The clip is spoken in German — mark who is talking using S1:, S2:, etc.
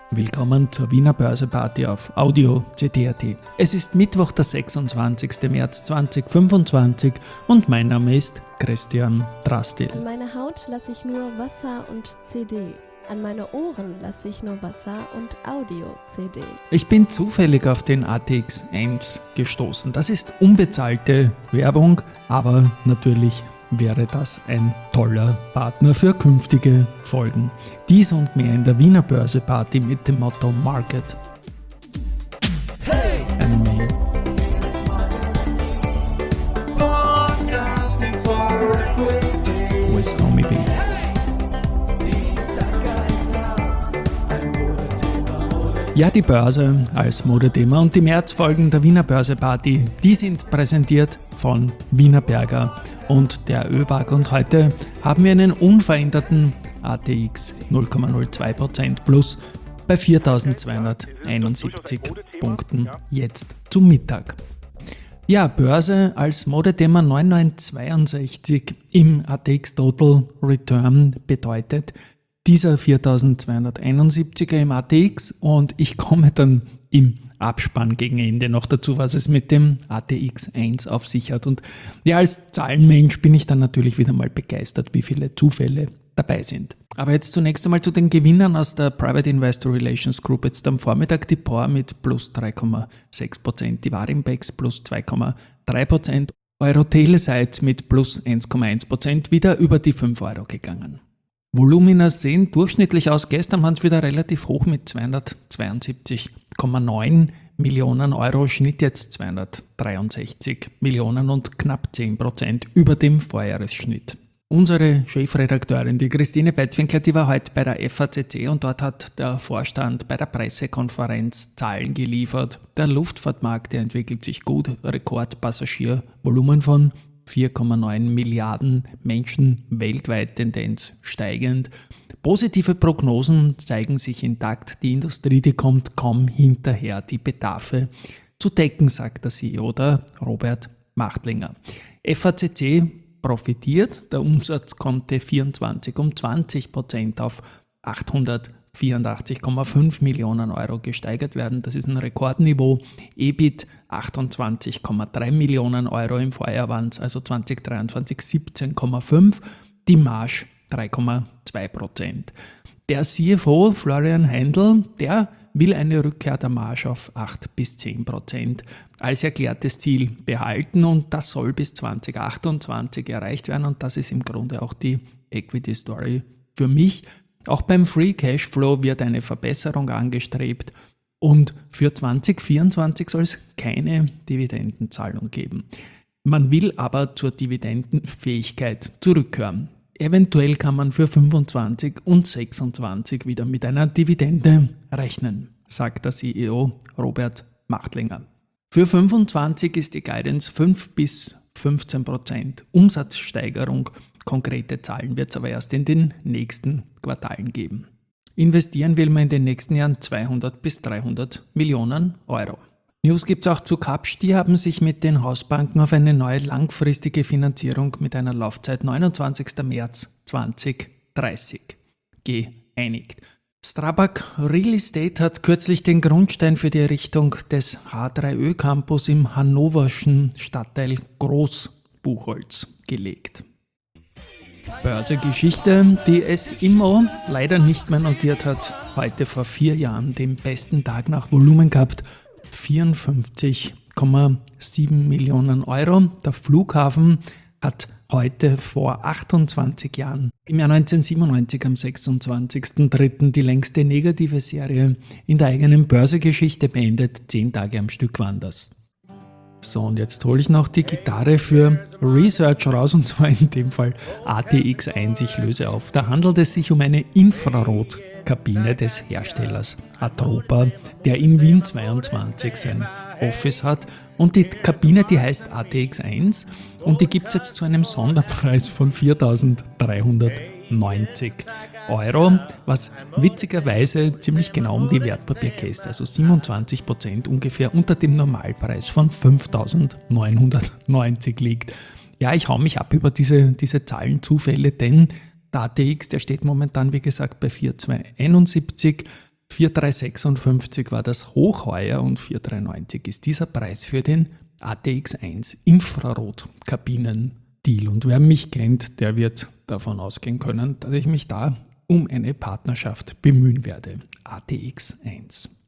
S1: Willkommen zur Wiener Börseparty auf Audio CD.at. Es ist Mittwoch, der 26. März 2025 und mein Name ist Christian Drastil.
S2: An meine Haut lasse ich nur Wasser und CD. An meine Ohren lasse ich nur Wasser und Audio-CD.
S1: Ich bin zufällig auf den ATX1 gestoßen. Das ist unbezahlte Werbung, aber natürlich wäre das ein toller Partner für künftige Folgen. Dies und mehr in der Wiener Börseparty mit dem Motto Market. Hey! Anime. With Tommy B. Ja, die Börse als Modethema und die Märzfolgen der Wiener Börseparty, die sind präsentiert von Wienerberger und der ÖBAG. Und heute haben wir einen unveränderten ATX 0,02% plus bei 4.271 Punkten jetzt zum Mittag. Ja, Börse als Modethema 9962 im ATX Total Return bedeutet dieser 4.271er im ATX und ich komme dann im Abspann gegen Ende noch dazu, was es mit dem ATX1 auf sich hat. Und ja, als Zahlenmensch bin ich dann natürlich wieder mal begeistert, wie viele Zufälle dabei sind. Aber jetzt zunächst einmal zu den Gewinnern aus der Private Investor Relations Group. Jetzt am Vormittag die POR mit plus 3,6%, die Warimbex plus 2,3%, Euro-Telesites mit plus 1,1% wieder über die 5 Euro gegangen. Volumina sehen durchschnittlich aus. Gestern waren es wieder relativ hoch mit 272,9 Millionen Euro, Schnitt jetzt 263 Millionen und knapp 10% über dem Vorjahresschnitt. Unsere Chefredakteurin, die Christine Beitwinkler, die war heute bei der FACC und dort hat der Vorstand bei der Pressekonferenz Zahlen geliefert. Der Luftfahrtmarkt, der entwickelt sich gut, Rekordpassagiervolumen von 4,9 Milliarden Menschen weltweit, Tendenz steigend. Positive Prognosen zeigen sich intakt. Die Industrie, die kommt kaum hinterher, die Bedarfe zu decken, sagt der CEO, der Robert Machtlinger. FACC profitiert. Der Umsatz konnte 24 um 20% auf 884,5 Millionen Euro gesteigert werden. Das ist ein Rekordniveau. EBIT 28,3 Millionen Euro, im Vorjahr waren es also 2023 17,5, die Marge 3,2%. Der CFO Florian Heindl, der will eine Rückkehr der Marge auf 8-10% als erklärtes Ziel behalten und das soll bis 2028 erreicht werden und das ist im Grunde auch die Equity Story für mich. Auch beim Free Cashflow wird eine Verbesserung angestrebt und für 2024 soll es keine Dividendenzahlung geben. Man will aber zur Dividendenfähigkeit zurückkehren. Eventuell kann man für 25 und 26 wieder mit einer Dividende rechnen, sagt der CEO Robert Machtlinger. Für 25 ist die Guidance 5-15% Umsatzsteigerung. Konkrete Zahlen wird es aber erst in den nächsten Quartalen geben. Investieren will man in den nächsten Jahren 200 bis 300 Millionen Euro. News gibt es auch zu Kapsch. Die haben sich mit den Hausbanken auf eine neue langfristige Finanzierung mit einer Laufzeit 29. März 2030 geeinigt. Strabag Real Estate hat kürzlich den Grundstein für die Errichtung des H3Ö Campus im hannoverschen Stadtteil Großbuchholz gelegt. Börsegeschichte, die es Immo leider nicht mehr notiert hat, heute vor 4 Jahren den besten Tag nach Volumen gehabt, 54,7 Millionen Euro. Der Flughafen hat heute vor 28 Jahren, im Jahr 1997 am 26.03. die längste negative Serie in der eigenen Börsegeschichte beendet. 10 Tage am Stück waren das. So, und jetzt hole ich noch die Gitarre für Research raus, und zwar in dem Fall ATX1. Ich löse auf. Da handelt es sich um eine Infrarotkabine des Herstellers Atropa, der in Wien 22 sein Office hat. Und die Kabine, die heißt ATX1 und die gibt es jetzt zu einem Sonderpreis von 4.390 Euro, was witzigerweise ziemlich genau um die Wertpapierkäste, also 27% ungefähr unter dem Normalpreis von 5.990 liegt. Ja, ich hau mich ab über diese Zahlenzufälle, denn der ATX, der steht momentan, wie gesagt, bei 4.271. 4,356 war das hoch heuer und 4,390 ist dieser Preis für den ATX1 Infrarot-Kabinen-Deal. Und wer mich kennt, der wird davon ausgehen können, dass ich mich da um eine Partnerschaft bemühen werde. ATX1.